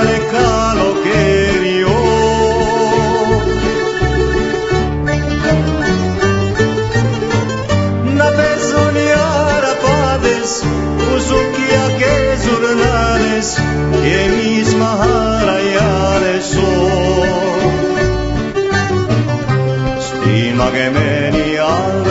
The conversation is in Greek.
mare καλοκαίριο. Να παίζουν οι αραπάδες, μπουζούκια και ζουρνάδες κι εμείς μαχαραγιάδες στη μαγεμένη